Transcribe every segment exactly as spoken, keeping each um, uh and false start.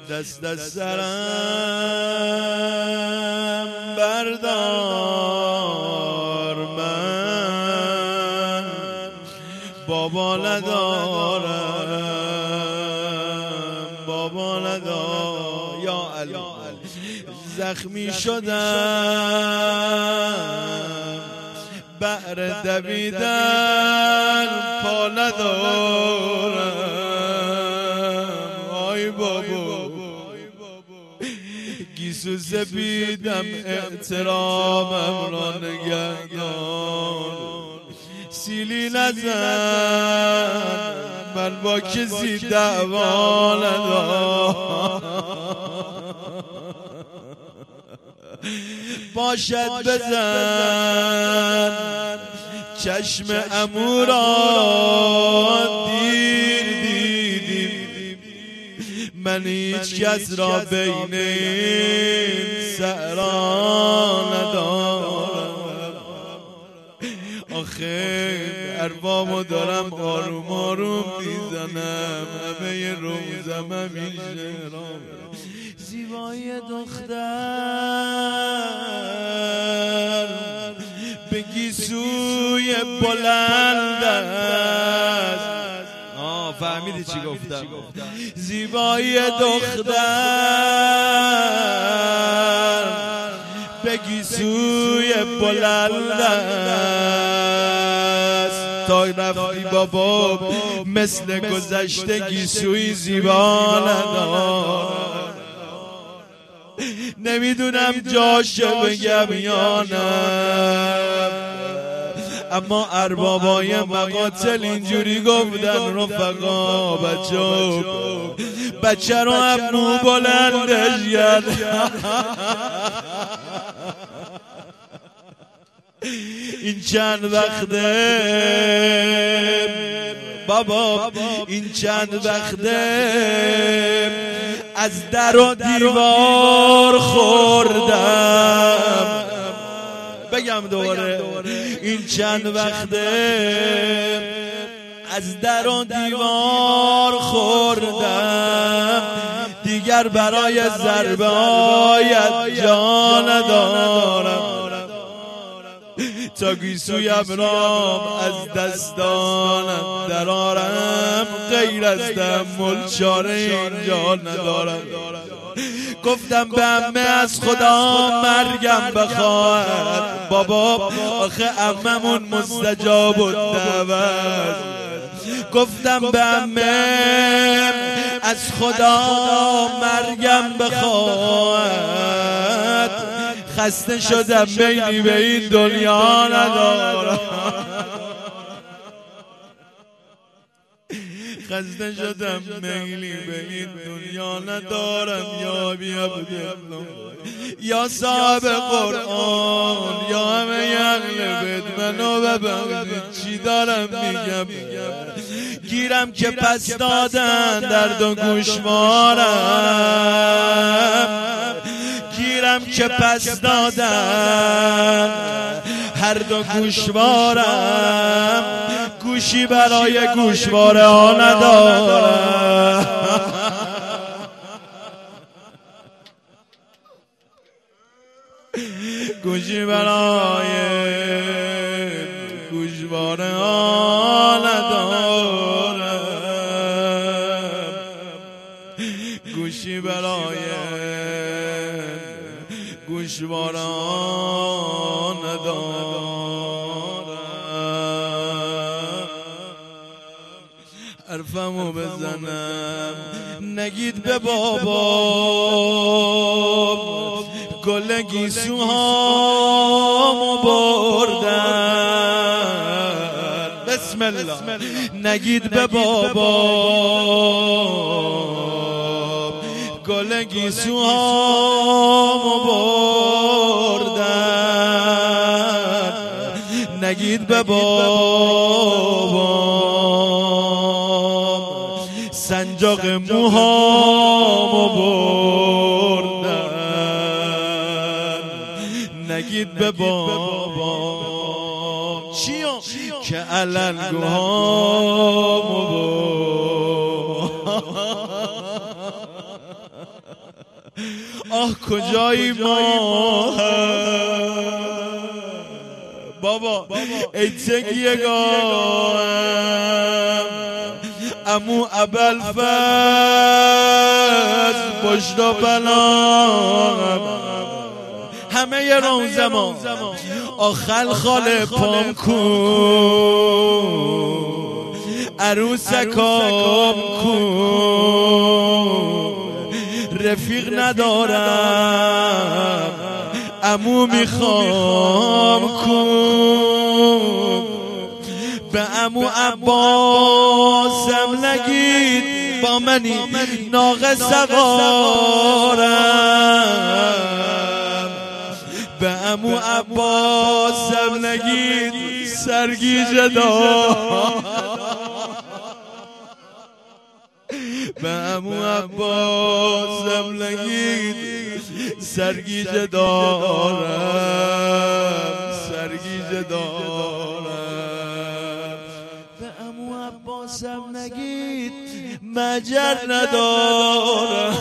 دست از سرم بردار، من بابا ندارم، بابا ندارم. یا علی زخمی شدم بهر دویدن، پا ندارم. آی بابا گیسو سپیدم احترامم را نگهدار. سیلی نزن من با کسی دعوا ندارم. باشد بزن چشم عمو را، دیر دیدیم من هیچ کس را بین این صحرا ندارم. آخه اربامو دارم آروم آروم میزنم، همه روزم همیشه زیبای دختر به گیسوی بلند است. آه فهمیدی چی گفتم؟ زیبای دختر به گیسوی بلند است. تا رفتی بابا مثل گذشته گیسوی زیبا ندارم. نمیدونم جاشه بگم یا نه، اما اربابای مقاتل اینجوری گفتن رفقا بچه بچه رو هم مو بلندش گرد. این چند وقته بابا، این چند وقته از در و دیوار خوردم. بگم دوباره، این چند وقته از در و دیوار خوردم، دیگر برای ضربه هایت جا ندارم. تا گیسویم رام از دستانم درارم، غیر از تحمل چاره اینجا ندارم. گفتم به عمه از خدا مرگم بخواهد، بابا آخه عممون مستجاب الدعوت. گفتم به عمه از خدا مرگم بخواهد، خسته شدم بیلی به این دنیا ندارم. خسته شدم میلی به این دنیا ندارم. یا بی عبدالله یا صاحب قرآن یا همه اهل بیت منو ببخشید. چی دارم میگم؟ گیرم که پس دادن درد و گوشوارم، گیرم که پس دادن هر دو گوشوارم، گوشی برای گوشواره ها ندارم. گوشی برای گوشواره ها ندارم، گوشی برای گوشواره ها ندارم. حرفمو بزنم نگید به بابا، گل گیسوهامو بردن. بسم الله. نگید به بابا، گل گیسوهامو بردن. نگید به بابا سنجاق موهامو بردن. نگید به بابا چیو که علنگوهامو بردن. آه کجایی ما بابا ای تکیه‌گاهم امو ابوالفضل پشت و پناهم همه ی روزما آخل خال پام کن عروسکام کن رفیق ندارم امو میخوام کن به امو عباسم نگید با منی ناقه سوارم به امو عباسم نگید سرگیجه دارم به امو عباسم نگید سرگیجه دارم سرگیجه دارم به امو عباسم نگید مجر ندارم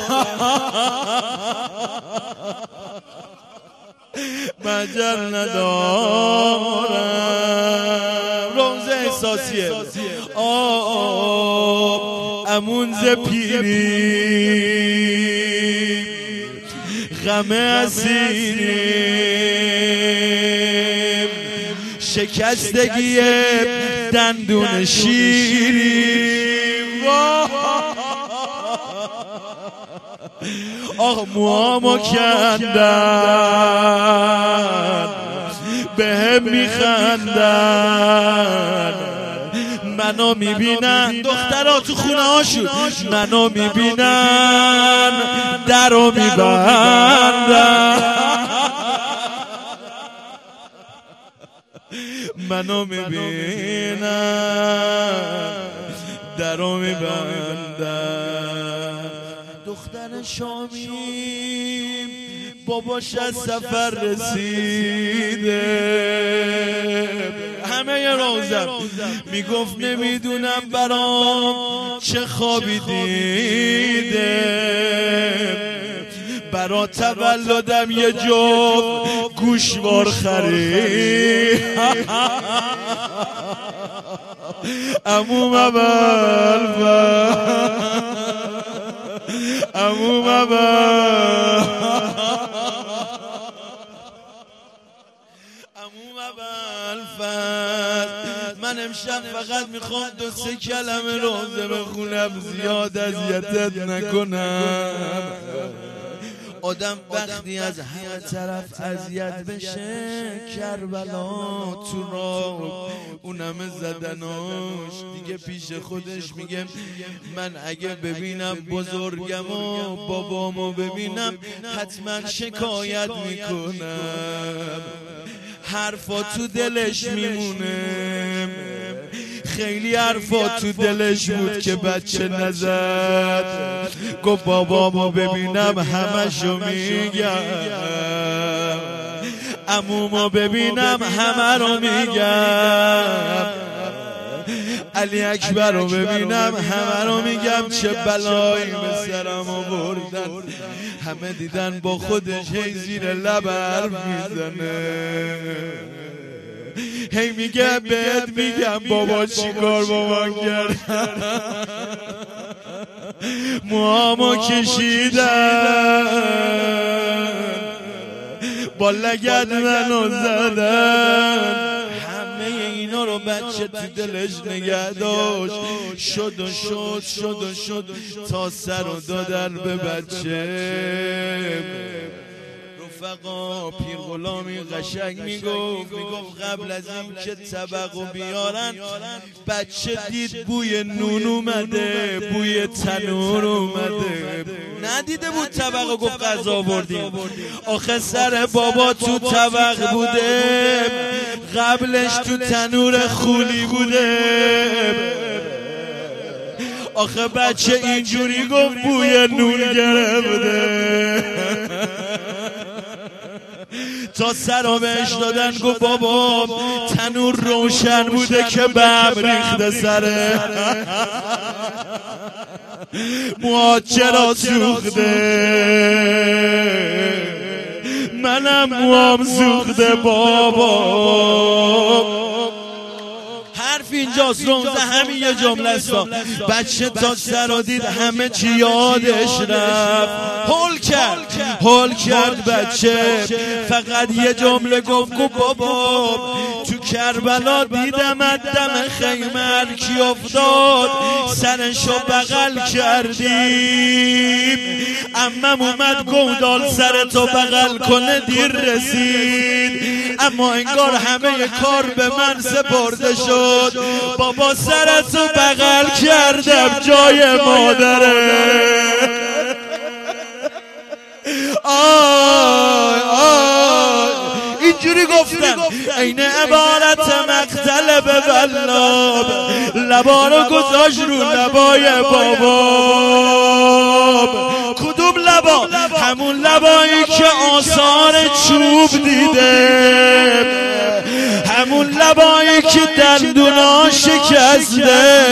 مجر ندارم روز احساسیه آب امون ز پیری غم اسیریم شکستگی دندون شیریم آه موامو کندن به هم میخندن منو میبینن دخترها تو خونه هاشون منو میبینن درو میبندن منو میبینن درو میبندن دختر شامیم باباش از سفر رسیده همه ی روزم میگفت نمیدونم برام چه خوابی دیده برا تولدم یه جفت گوشوار خرید عموم ابوالفضل عموم ابوالفضل عموم ابوالفضل من امشب فقط میخوام دو سه کلمه روزه بخونم زیاد اذیتت نکنم آدم وقتی از همه طرف اذیت بشه کربلا تو راه اونم زدناش دیگه پیش خودش میگه من اگه ببینم بزرگم و بابامو ببینم حتما شکایت میکنم حرفا تو دلش میمونه خیلی حرفا تو دلش بود که بچه نزد گفت بابامو ببینم همشو میگم عمومو ببینم همه رو میگم علی اکبر رو ببینم همه رو میگم چه بلایی به سرم آوردن همه دیدن با خودش هی زیر لب حرف میزنه هی میگه بهت میگم بابا چی کار با من کرد موهامو کشیدن با لگد منو زدن همه اینا رو بچه تو دلش نگه داشت شد و شد شد و شد تا سر رو دادن به بچه رفقا پیر غلامی قشنگ میگفت میگفت قبل از این که طبقو بیارن بچه دید بوی نون اومده بوی تنور اومده ندیده بود طبقو گفت غذا بردیم آخه سر بابا تو طبق بوده قبلش تو تنور خولی بوده آخه بچه اینجوری گفت بوی نون گرفته تا سر بهش دادن گفت بابا تنور روشن بوده که بم ریخته سره موها چرا سوخته منم موام سوخته بابا. حرف اینجاست رمز همین یه جمله است. بچه تا سر و دید همه چی یادش رفت. هول کرد هول کرد بچه فقط یه جمله گفت گفت بابا تو کربلا دیدم دم خیمه کی افتاد سرشو بغل کردیم. عمم اومد گودال سرتو بغل کنه دیر رسید اما انگار همه کار به من سپرده شد. بابا سرتو بغل کردم جای مادره. آی آی اینجوری گفتم این عبارت مقتل به بلاب لبا رو گذاشت رو لبای بابا. کدوم لبا؟ همون لبایی که آثار چوب دیده، همون لبایی که دندونا شکسته،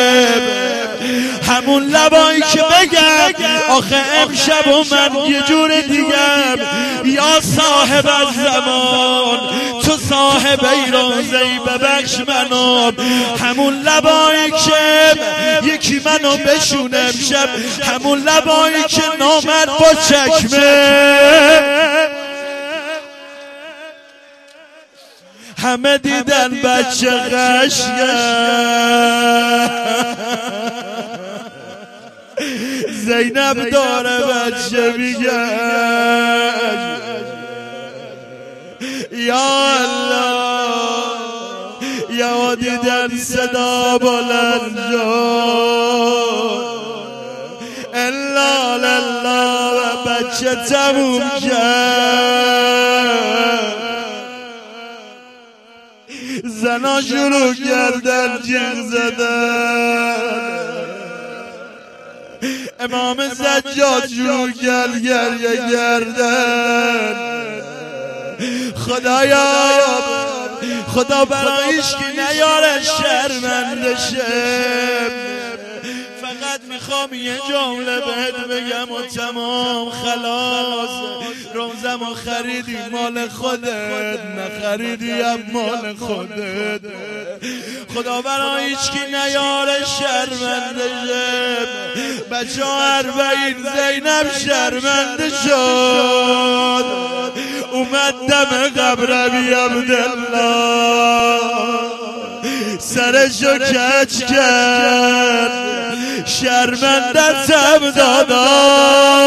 همون لبایی که بگم آخه امشب و من یه جور دیگم یا صاحب الزمان تو صاحب ایرانزهی ببخش منو. همون لبایی که یکی منو بشونه امشب، همون لبایی که نامد با چکمه همه دیدن بچه قشنگ زینب داره بچه میگه یا الله یا دیدن صدا بلند شد الا لله و بچه تموم کرد. زنا شروع کردن جیغ زدن، امام سجاد شروع کرد گریه کردن. خدایا خدا برایش که نیاره شرمنده شه. فقط میخوام یه جمله بهت بگم و تمام خلاص. روزمو خریدی مال خودت، نخریدی هم مال خودت. خدا برای هیچ کی نیاره شرمنده شه. بچه ها اربعین زینب شرمنده شد، اومد دم قبر ابی عبدالله سرشو کج کرد، شرمنده تم دادا